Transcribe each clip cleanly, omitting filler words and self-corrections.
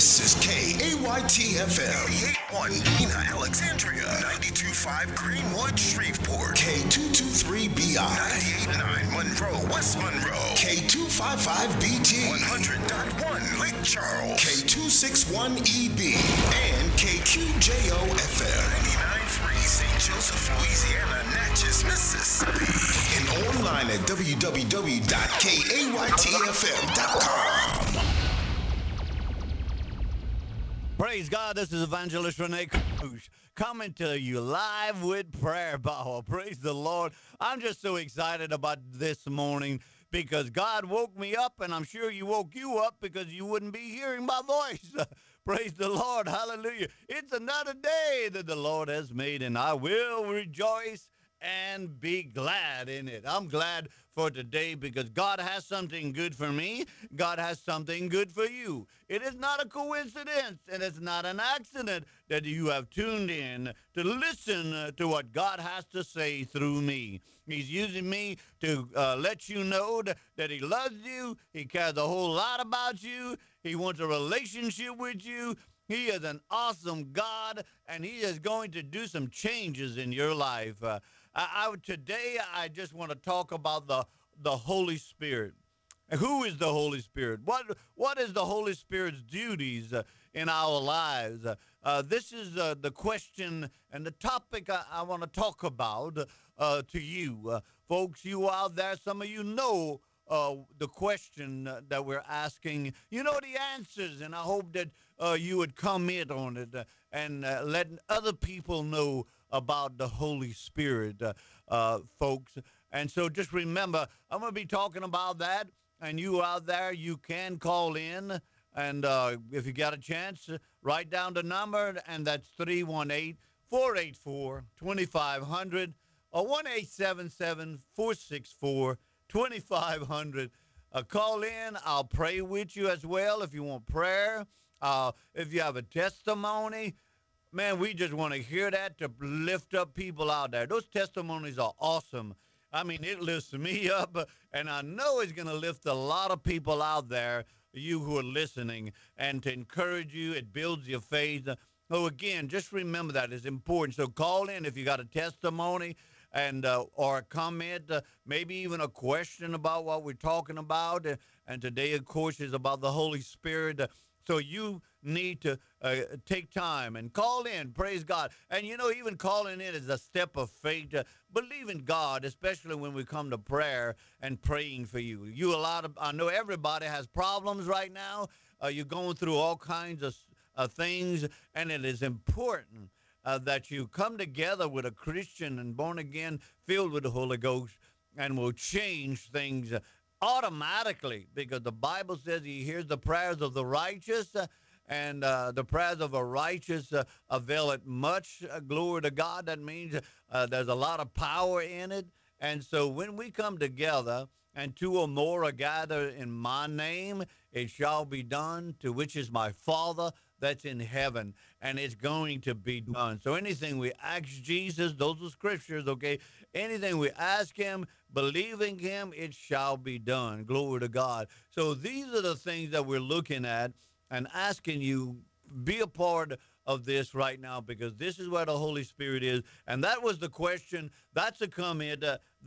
This is KAYT-FM 88.1 Nina, Alexandria, 92.5 Greenwood, Shreveport, K223BI, 98.9 Monroe, West Monroe, K255BT, 100.1 Lake Charles, K261EB, and KQJO-FM, 99.3 St. Joseph, Louisiana, Natchez, Mississippi, and online at www.kaytfm.com. Praise God, this is Evangelist Rene Cruz coming to you live with prayer power. Praise the Lord. I'm just so excited about this morning because God woke me up, and I'm sure He woke you up because you wouldn't be hearing my voice. Praise the Lord. Hallelujah. It's another day that the Lord has made, and I will rejoice and be glad in it. I'm glad for today because God has something good for me. God has something good for you. It is not a coincidence and it's not an accident that you have tuned in to listen to what God has to say through me. He's using me to let you know that He loves you. He cares a whole lot about you. He wants a relationship with you. He is an awesome God, and He is going to do some changes in your life. Today, I just want to talk about the Holy Spirit. Who is the Holy Spirit? What is the Holy Spirit's duties in our lives? This is the question and the topic I want to talk about to you. Folks, you out there, some of you know the question that we're asking. You know the answers, and I hope that you would comment on it and let other people know about the Holy Spirit, folks. And so just remember, I'm going to be talking about that. And you out there, you can call in. And if you got a chance, write down the number, and that's 318-484-2500 or 1-877-464-2500. Call in. I'll pray with you as well if you want prayer. If you have a testimony, man, we just want to hear that to lift up people out there. Those testimonies are awesome. I mean, it lifts me up, and I know it's going to lift a lot of people out there, you who are listening, and to encourage you. It builds your faith. So, again, just remember that. It's important. So call in if you got a testimony and or a comment, maybe even a question about what we're talking about. And today, of course, is about the Holy Spirit. So you need to take time and call in. Praise God. And, you know, even calling in is a step of faith. Believe in God, especially when we come to prayer and praying for you. I know everybody has problems right now. You're going through all kinds of things, and it is important that you come together with a Christian and born again, filled with the Holy Ghost, and will change things automatically, because the Bible says He hears the prayers of the righteous, and the prayers of a righteous avail it much. Glory to God. That means there's a lot of power in it. And so when we come together and two or more are gathered in my name, it shall be done, to which is my Father that's in heaven, and it's going to be done. So anything we ask Jesus, those are scriptures, okay? Anything we ask Him, believing Him, it shall be done. Glory to God. So these are the things that we're looking at and asking you, be a part of this right now, because this is where the Holy Spirit is. And that was the question. That's a comment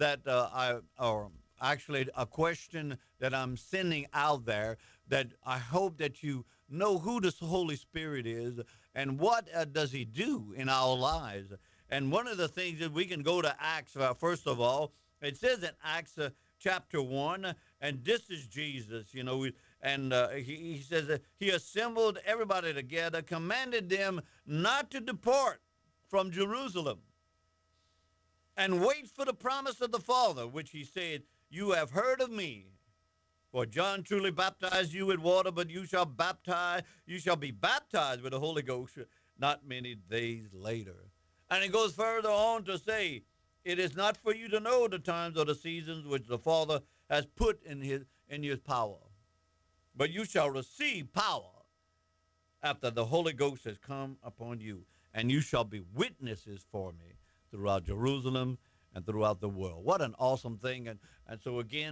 or actually a question that I'm sending out there, that I hope that you know who this Holy Spirit is and what does He do in our lives. And one of the things that we can go to Acts, first of all, it says in Acts chapter 1, and this is Jesus, you know, he says that He assembled everybody together, commanded them not to depart from Jerusalem and wait for the promise of the Father, which He said, you have heard of me. For John truly baptized you with water, but you shall be baptized with the Holy Ghost not many days later. And it goes further on to say, it is not for you to know the times or the seasons which the Father has put in His power, but you shall receive power after the Holy Ghost has come upon you, and you shall be witnesses for me throughout Jerusalem and throughout the world. What an awesome thing. And so again,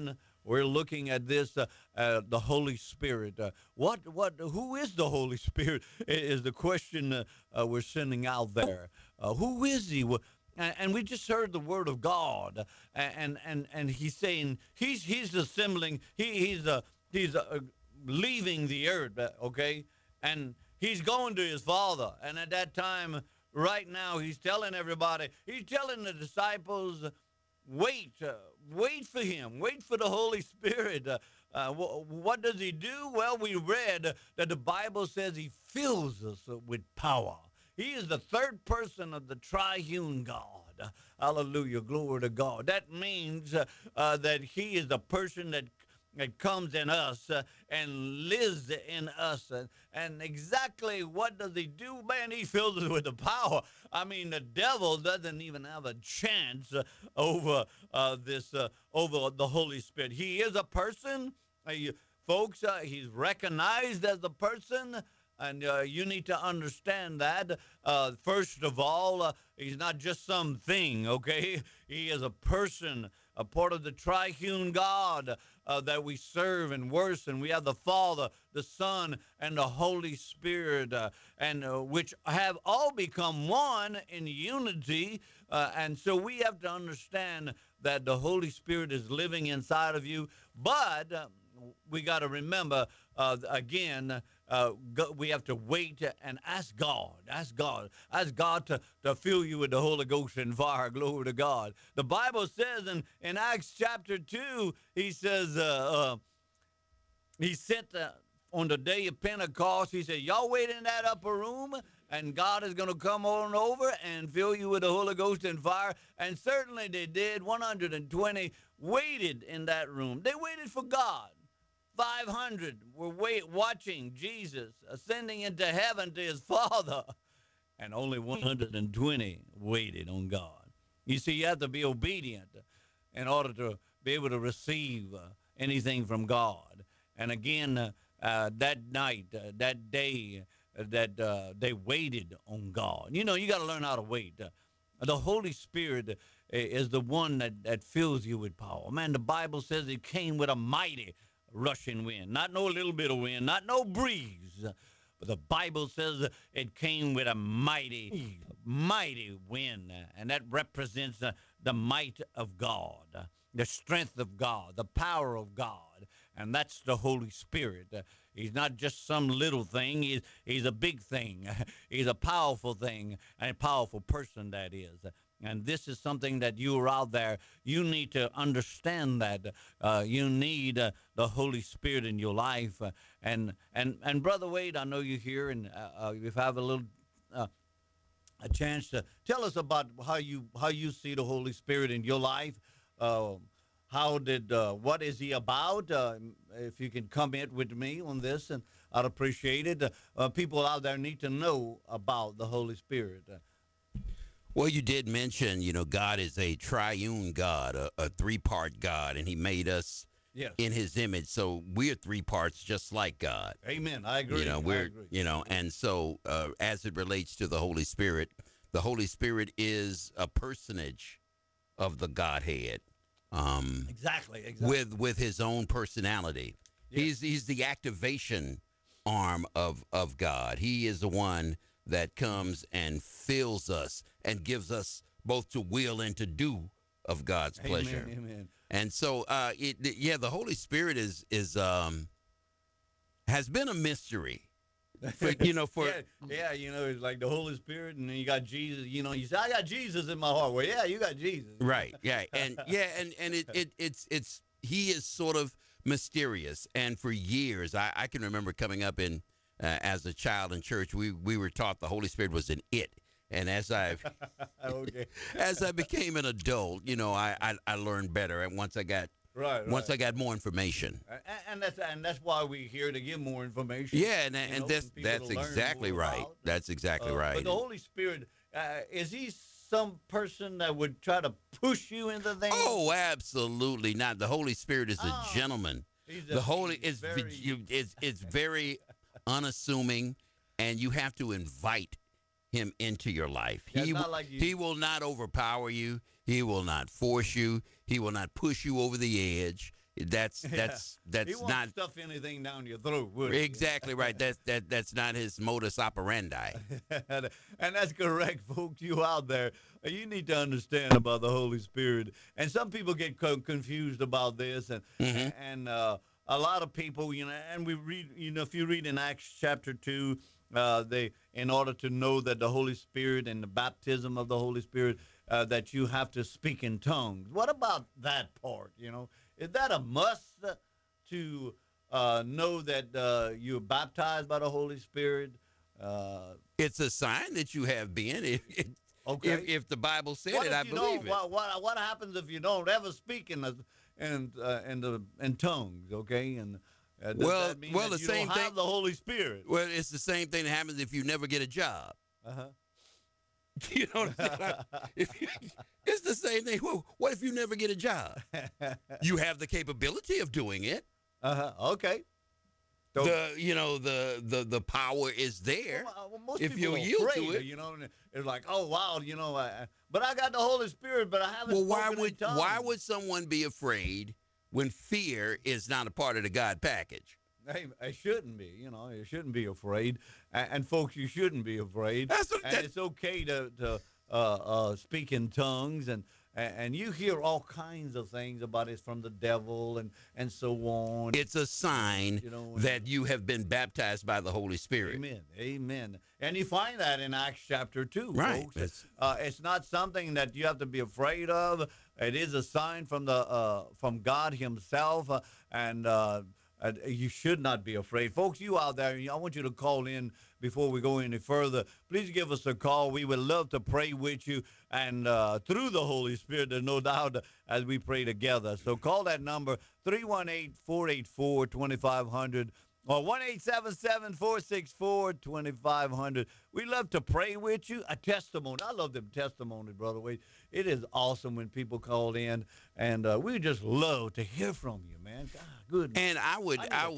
We're looking at this, the Holy Spirit. Who is the Holy Spirit? Is the question we're sending out there. Who is He? And we just heard the word of God, and He's saying He's assembling. He's leaving the earth. Okay, and He's going to His Father, and at that time. Right now, He's telling everybody, He's telling the disciples, wait, wait for Him, wait for the Holy Spirit. What does He do? Well, we read that the Bible says He fills us with power. He is the third person of the triune God. Hallelujah, glory to God. That means that He is the person that comes in us and lives in us. And exactly what does He do? Man, He fills us with the power. I mean, the devil doesn't even have a chance over over the Holy Spirit. He is a person, folks. He's recognized as a person. And you need to understand that. First of all, He's not just something, okay? He is a person, a part of the triune God that we serve and worship. And we have the Father, the Son, and the Holy Spirit, and which have all become one in unity. And so we have to understand that the Holy Spirit is living inside of you. But we got to remember, again, we have to wait and ask God to fill you with the Holy Ghost and fire. Glory to God. The Bible says in Acts chapter 2, He says, He sent on the day of Pentecost, He said, y'all wait in that upper room, and God is going to come on over and fill you with the Holy Ghost and fire. And certainly they did. 120 waited in that room. They waited for God. 500 were watching Jesus ascending into heaven to His Father, and only 120 waited on God. You see, you have to be obedient in order to be able to receive anything from God. And again, that night, that day, that they waited on God. You know, you got to learn how to wait. The Holy Spirit is the one that fills you with power. Man, the Bible says He came with a mighty rushing wind, not no little bit of wind, not no breeze, but the Bible says it came with a mighty, mighty wind, and that represents the might of God, the strength of God, the power of God, and that's the Holy Spirit. He's not just some little thing. He's a big thing. He's a powerful thing, and a powerful person, that is. And this is something that you are out there, you need to understand that you need the Holy Spirit in your life. And Brother Wade, I know you're here, and if you have a little a chance to tell us about how you see the Holy Spirit in your life. What is He about? If you can comment with me on this, and I'd appreciate it. People out there need to know about the Holy Spirit. Well, you did mention, God is a triune God, a three-part God, and He made us in His image. So we're three parts just like God. Amen. I agree. I agree. And so as it relates to the Holy Spirit is a personage of the Godhead. Exactly. With His own personality. Yes. He's the activation arm of God. He is the one that comes and fills us and gives us both to will and to do of God's pleasure. Amen. And so, the Holy Spirit has been a mystery. It's like the Holy Spirit, and then you got Jesus. You say, I got Jesus in my heart. Well, yeah, you got Jesus. Right. Yeah. And it's He is sort of mysterious. And for years, I can remember coming up in. As a child in church, we were taught the Holy Spirit was an it, and as I became an adult, I learned better. And once I got I got more information, and that's why we're here to give more information. Yeah, and that's exactly right. That's exactly right. But the Holy Spirit, is He some person that would try to push you into things? Oh, absolutely not. The Holy Spirit is a gentleman. The Holy is very unassuming, and you have to invite Him into your life. He will not overpower you. He will not force you. He will not push you over the edge. That's He won't not stuff anything down your throat, would he? exactly right. That's not his modus operandi. And that's correct, folks. You out there, you need to understand about the Holy Spirit. And some people get confused about this, and hmm a lot of people, and we read, if you read in Acts chapter 2, they, in order to know that the Holy Spirit and the baptism of the Holy Spirit, that you have to speak in tongues. What about that part? Is that a must to know that you're baptized by the Holy Spirit? It's a sign that you have been. Okay. If the Bible said What it, if I you believe don't? it. What happens if you don't ever speak in tongues? Okay, and does that mean that the you same don't thing. have the Holy Spirit? Well, it's the same thing that happens if you never get a job. Uh You know what I'm saying? It's the same thing. Well, what if you never get a job? huh. You have the capability of doing it. Okay. So, The power is there. most if people you are yield afraid, to it. and it's like, oh wow, but I got the Holy Spirit, but I haven't. Well, spoken in tongues. why would someone be afraid when fear is not a part of the God package? Hey, it shouldn't be. You shouldn't be afraid, and folks, you shouldn't be afraid. And it's okay to speak in tongues, and you hear all kinds of things about it from the devil and so on. It's a sign that you have been baptized by the Holy Spirit. Amen. Amen. And you find that in Acts chapter 2, Right. folks. It's not something that you have to be afraid of. It is a sign from God Himself, and you should not be afraid. Folks, you out there, I want you to call in before we go any further. Please give us a call. We would love to pray with you and through the Holy Spirit, there's no doubt, as we pray together. So call that number, 318-484-2500 or 1-877-464-2500. We love to pray with you. A testimony. I love them testimonies, Brother Wade. It is awesome when people call in, and we just love to hear from you, man. God, good. And I would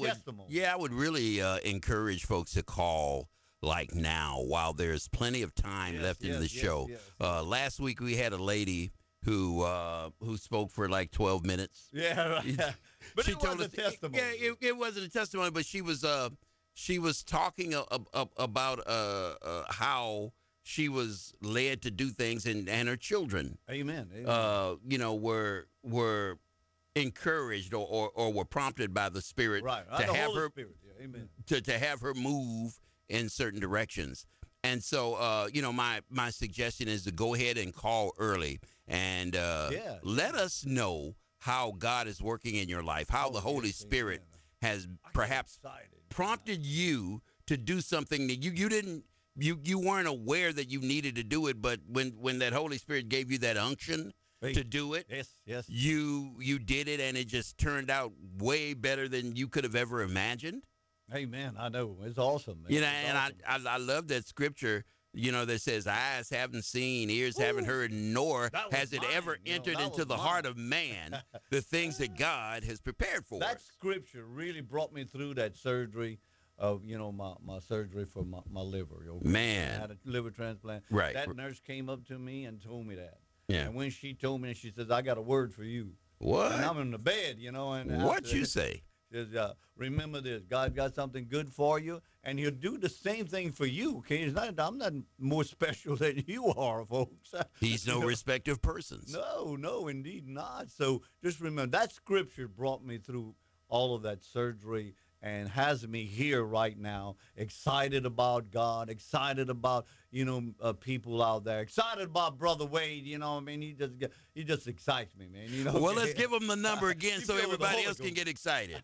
really encourage folks to call like now while there's plenty of time left in the show. Yes. Last week we had a lady who spoke for like 12 minutes. Yeah, right. But She it told was us a testimony. Yeah, it wasn't a testimony, but she was talking about how she was led to do things, and her children, Amen. Amen. were encouraged or were prompted by the Spirit Right. to The have Holy her Spirit. Yeah, amen. to have her move in certain directions. And so, my suggestion is to go ahead and call early and let us know how God is working in your life, how the Holy Spirit has perhaps prompted you to do something that you weren't aware that you needed to do it, but when that Holy Spirit gave you that unction to do it, yes, you did it, and it just turned out way better than you could have ever imagined. Amen. I know, it's awesome, man. And I love that scripture, that says, eyes haven't seen, ears haven't heard, nor has it ever entered into the heart of man the things that God has prepared for that us. scripture really brought me through that surgery of my surgery for my liver. Okay? Man. I had a liver transplant. Right. That nurse came up to me and told me that. Yeah. And when she told me, she says, I got a word for you. What? And I'm in the bed, and What you say? Says, remember this, God got something good for you, and He'll do the same thing for you. Okay, I'm not more special than you are, folks. He's no respecter of persons. No, indeed not. So just remember, that scripture brought me through all of that surgery and has me here right now, excited about God, excited about, people out there, excited about Brother Wade, he just excites me, man. Well, let's give him the number again so everybody else can get excited.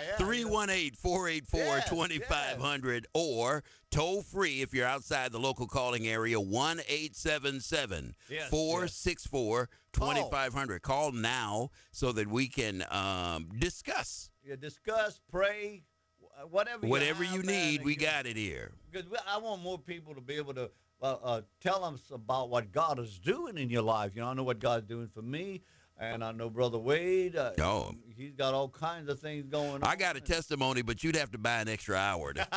318-484-2500 or toll free if you're outside the local calling area, 1-877-464-2500. Call now so that we can discuss. Discuss, pray, whatever you need, we got it here. Because I want more people to be able to tell us about what God is doing in your life. I know what God's doing for me, and I know Brother Wade. He's got all kinds of things going on. I got a testimony, but you'd have to buy an extra hour.